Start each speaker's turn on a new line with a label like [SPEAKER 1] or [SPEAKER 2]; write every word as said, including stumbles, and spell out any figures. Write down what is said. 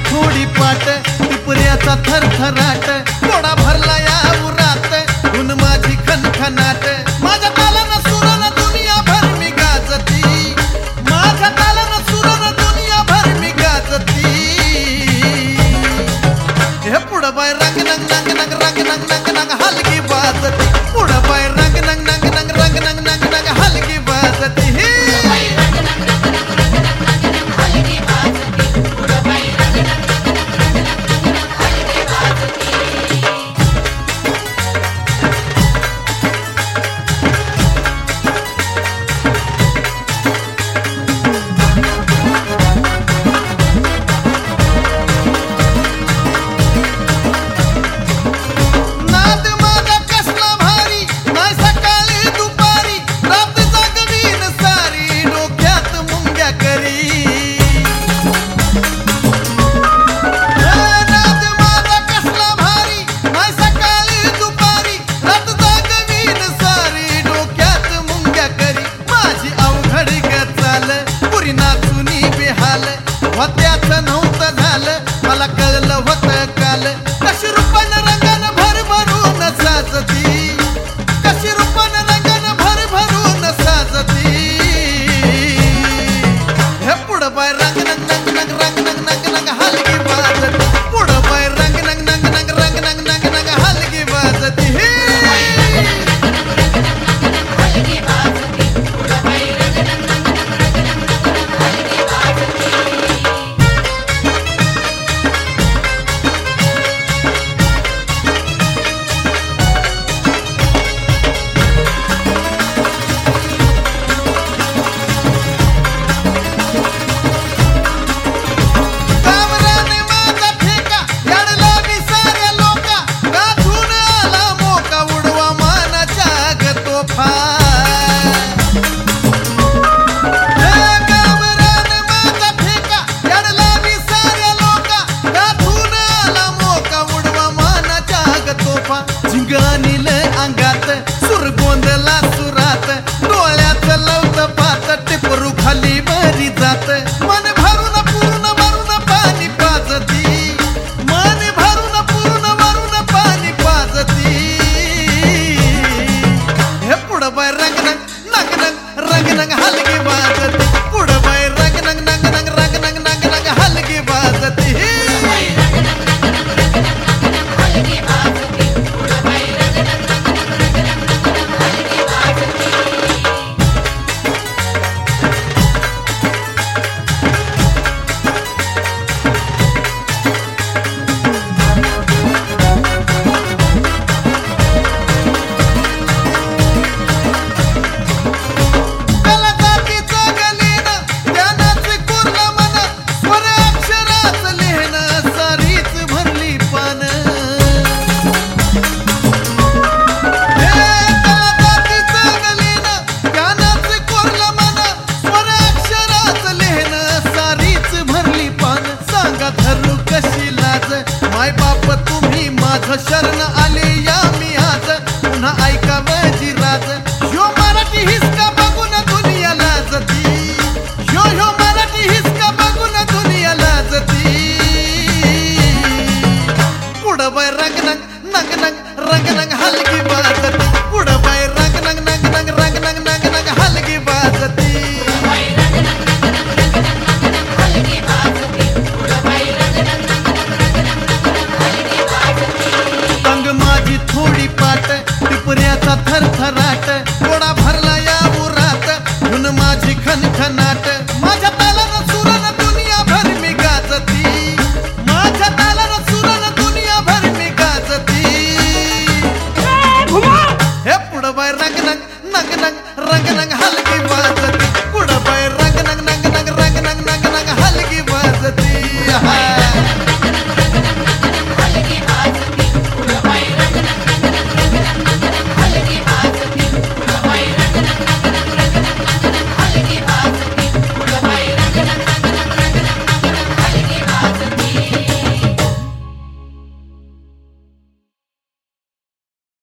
[SPEAKER 1] थोडी पाट टिपऱ्याचा थरथराट थोडा भरला या उरात ऊन माझी खनखनाट माझ्या तालानं सुरानं दुनिया भर मी गाजती माझ्या तालानं सुरानं दुनिया भर मी गाजती हे पुढं बाय रंग नंग नंग नंग रंग नंग नंग नंग हलकी वाजती पुढं बाय रंग नंग नंग नंग रंग नंग नंग नंग हलकी वाजती त्याचं नव्हतं झालं मला कळलं होतं काल कशी रूपानं रंगानं भर भरून साजती कशी रूपानं रंगानं भर भरून साजती हे पुढं बाय रंग नंग नंग नंग रंग नंग नंग नंग हलकी वाजती पुढं बाय रंग नंग नंग नंग रंग नंग नंग नंग हलकी वाजती झिंगानील अंगात सुर गोंदला सुरात डोळ्याचं लवत पात टिपरू खाली भरी जात मन भरून पूर्ण भरून पाणी पाजती मन भरून पूर्ण भरून पाणी पाजती हे पुढं बाय रंग नंग नंग नंग रंग नंग हलकी वाजती पुढं बाय रंग नंग नंग नंग रंग नंग नंग नंग हलकी वाजती माय बाप तुम्ही माझं शरण आले या मी आज पुन्हा ऐका माझी राज ह्यो मराठी हिसका बघून दुनिया लाजती ह्यो ह्यो मराठी हिसका बघून दुनिया लाजती पुढं बाय रंग नंग नंग नंग रंग नंग हलकी वाजती पुढं बाय रंग नंग नंग नंग रंग नंग नंग नंग हलकी वाजती थोडी पाट टिपऱ्याचा थरथराट थोडा भरला या उरात ऊन माझी खनखनाट माझ्या तालानं सुरानं दुनिया भर मी गाजती माझ्या तालानं सुरानं दुनिया भर मी गाजती हे पुढं बाय रंग नंग नंग नंग रंग नंग हलकी वाजती